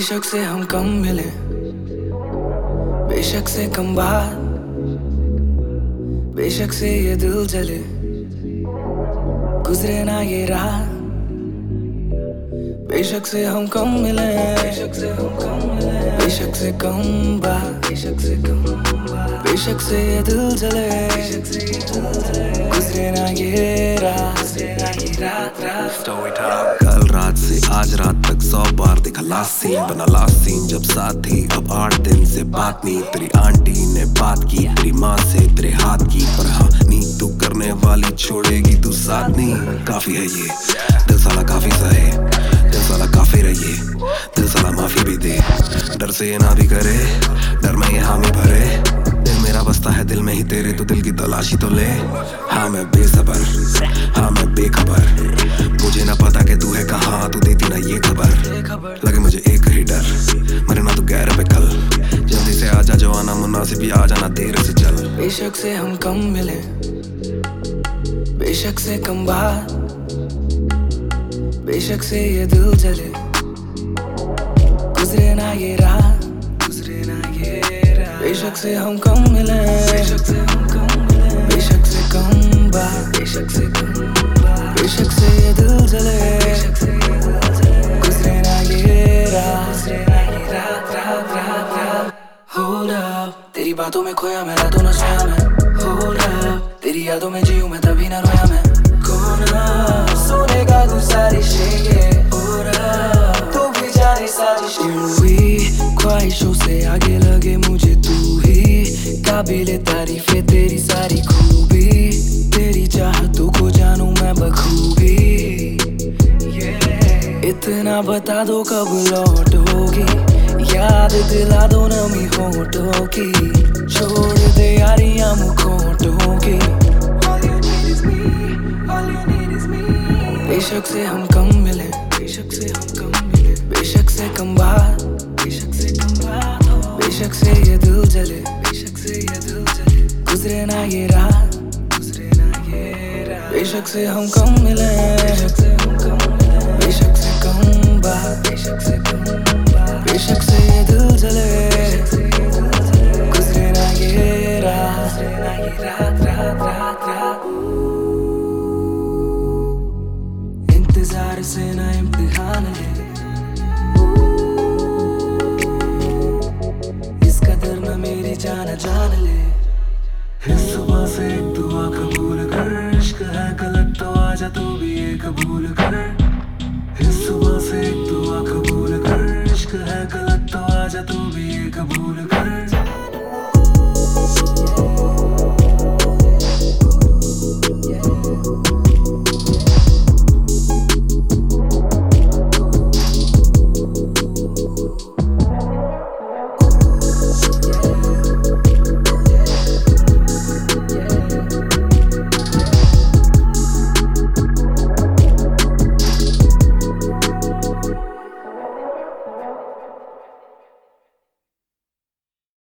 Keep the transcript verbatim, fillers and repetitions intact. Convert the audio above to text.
बेशक से हम कम मिले, बेशक से कम बात, बेशक से ये दिल जले, गुजरे ना ये रात। बेशक से हम कम मिले, बेशक से हम कम मिले, बेशक से कम बात, बेशक से कम बात, बेशक से ये दिल जले, बेशक से ये दिल जले, गुजरे ना ये रात, गुजरे ना ये रात रात। कल रात से आज रात तक सौ बार देखा लास्ट सीन, बना लास्ट सीन जब साथ थी। अब आठ दिन से बात नहीं, तेरी आंटी ने बात की, तेरी माँ से तेरे हाथ की, पर हाँ नींद तू करने वाली छोड़ेगी तू साथ नहीं। काफी है ये दिल साला काफी सहे, दिल साला काफी रहिए, दिल साला माफी भी दे, डर से ये ना भी करे, डर में ये हामी भरे। दिल मेरा बसता है दिल में ही तेरे, तो दिल की तलाशी तो ले। हाँ मैं बेसबर, हाँ मैं बेखबर, मुझे ना पता कि तू है कहाँ, तू देती ना ये खबर। लगे मुझे एक ही डर, मरे ना तू गैर पे कल, जल्दी से आजा जो आना मुनासिब, या आ जाना देर से चल। बेशक से हम कम मिले, बेशक से कम बात, बेशक से ये दिल जले, गुजरे ना ये रात, गुजरे ना ये रात। बेशक से हम कम मिले, बेशक से हम कम मिले, बेशक से कम बात, बेशक से कम बात, बेशक से ये दिल जले, बेशक से ये दिल जले, गुजरे ना ये रात, गुजरे ना ये रात रात रात रात। Hold up, तेरी बातों में खोया मैं, रातों न सोया मैं। Hold up, तेरी यादों में जीऊं मैं, तभी ना रोया मैं। कौन सोने का गुजारिश है हो रहा, तू भी जाने साजिश हुई, ख्वाहिशों से आगे लगे मुझे तू ही, काबिले तारीफ है तेरी सारी खूबी, तेरी चाहतों को जानूं मैं बखूबी। इतना बता दो कब लौटोगी, याद दिला दो नमी होठों की, छोड़ दे यारियां मुखोटों की। बेशक से हम कम मिले, बेशक से हम कम मिले, बेशक से कम बात, बेशक से कम बात, बेशक से ये दिल जले, बेशक से ये दिल जले, गुजरे ना ये रात, गुजरे ना ये रात। बेशक से हम कम मिले, बेशक से हम कम मिले, बेशक से कम बात, बेशक से कम बात, बेशक से ये दिल जले, बेशक से ये दिल जले, गुजरे ना ये रात, गुजरे ना ये रात रात रात रात। इंतजार से ना इम्तिहान ले, इस कदर ना मेरी जान जान ले। इस सुबह से एक दुआ कबूल कर, इश्क है गलत तो आजा तू भी ये कबूल कर।